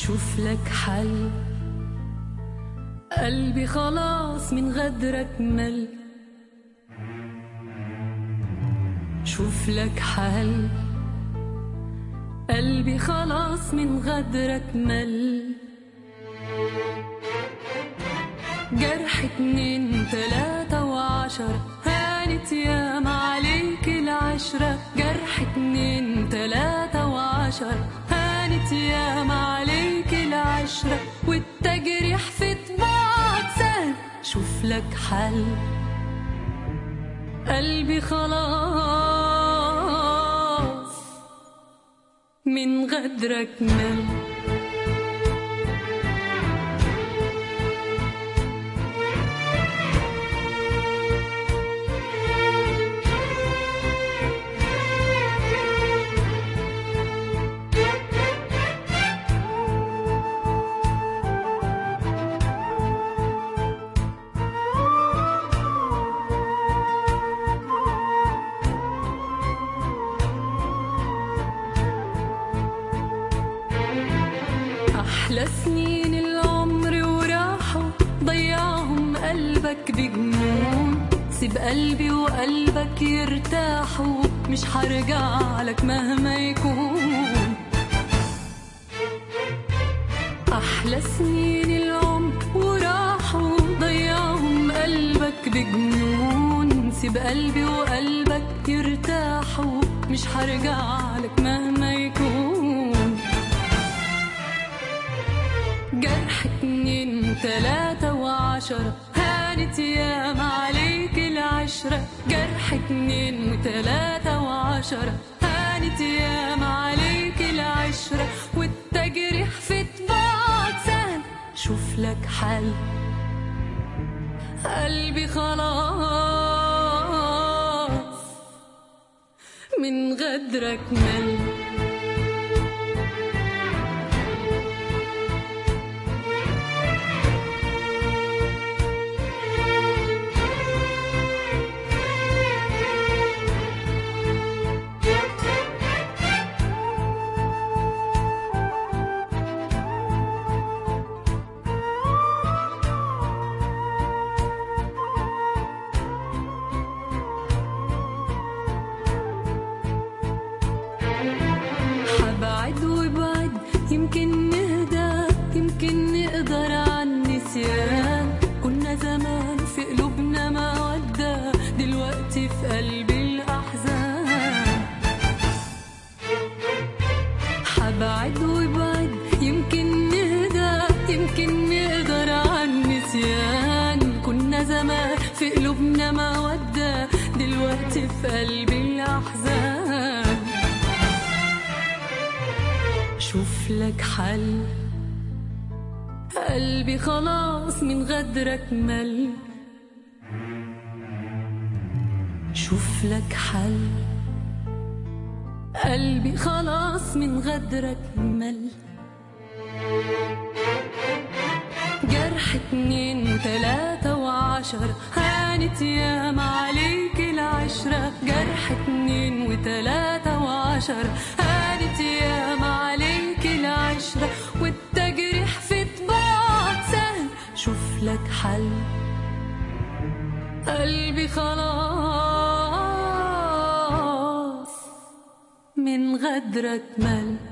شوف لك حل. قلبي خلاص من غدرك مل. شوف لك حل. قلبي خلاص من غدرك مل. جرح 2 3 و10 هانت ياما عليك العشرة. جرح 2 3 و10 هانت ياما عليك العشرة. والتجريح في طباعك سهل. شوف لك حل. قلبي خلاص من غدرك مل. أحلى سنين العمر وراحوا ضيعهم قلبك بجنون. سيب قلبي وقلبك يرتاحوا. مش هرجع لك مهما يكون. أحلى سنين العمر وراحوا ضيعهم قلبك بجنون. سيب قلبي وقلبك يرتاحوا. مش هرجع لك مهما يكون. جرح 2 3 و10 هانت ياما عليك العشرة. جرح 2 3 و10 هانت ياما عليك العشرة. والتجريح في طباعك سهل. شوف لك حل. قلبي خلاص من غدرك مل. حبعد وبعد يمكن نهدى. يمكن نقدر عن النسيان. كنا زمان في قلوبنا مودة. دلوقتي في قلبي الأحزان. حبعد وبعد يمكن نهدى. يمكن نقدر عن النسيان. كنا زمان في قلوبنا مودة. دلوقتي في قلبي الأحزان. شوف لك حل. قلبي خلاص من غدرك مل. شوف لك حل. قلبي خلاص من غدرك مل. جرح 2 3 و10 هانت ياما عليك العشرة. جرح 2 و3 و10 هانت ياما عليك العشرة. والتجريح في طباعك سهل. شوف لك حل. قلبي خلاص من غدرك مل.